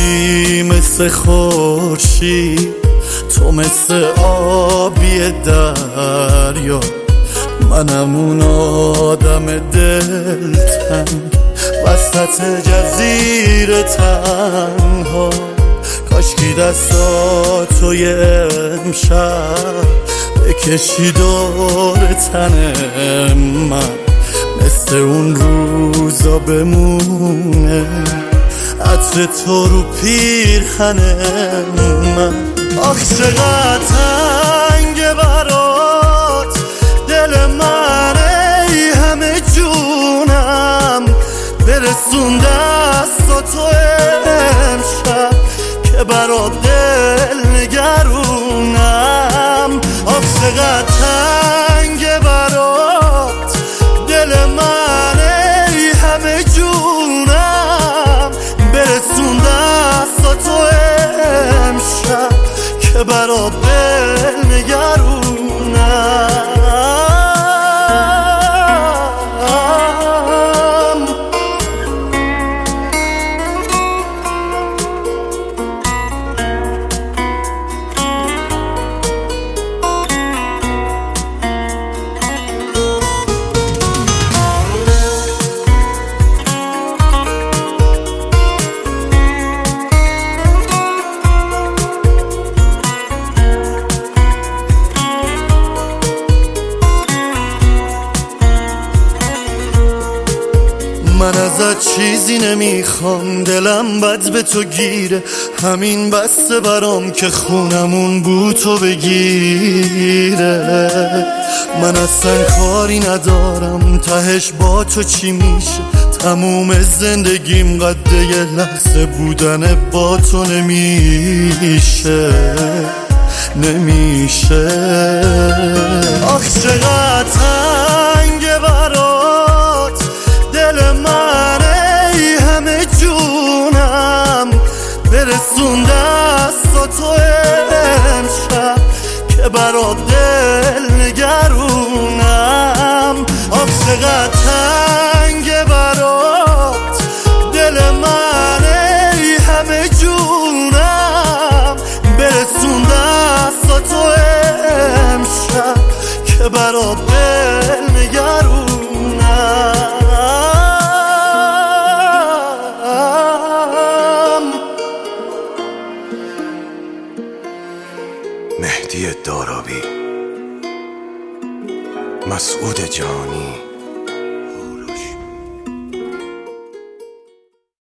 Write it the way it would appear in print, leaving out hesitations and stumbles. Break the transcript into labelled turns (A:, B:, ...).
A: بودی مثل خورشید، تو مثل آبی دریا، منم اون آدم دلتنگ وسط جزیره تنها. کاشکی دستاتو یه امشب بکشی دور تن من، مثل اون روزا بمونه عطر تو رو پیرهن من. آخ چقدر تنگه برات دل من، ای همه جونم برسون دستاتو امشب که برات دل نگرونم. آخ چقدر تنگه برات دل من، ای همه جونم برسون دستاتو امشب که برات دل نگرونم. من ازت چیزی نمیخوام، دلم بد به تو گیره، همین بسته برام که خونمون بو تو بگیره. من اصلا کاری ندارم تهش با تو چی میشه، تموم زندگیم قد یه لحظه بودن با تو نمیشه. آخ چقدر تنگه برات دل من، ای همه جونم برسون دستاتو امشب که برات دل نگرونم. آخ چقدر تنگه برات دل من، ای همه جونم برسون دستاتو امشب که برات دل نگرونم.
B: مهدی دارابی، مسعود جانی.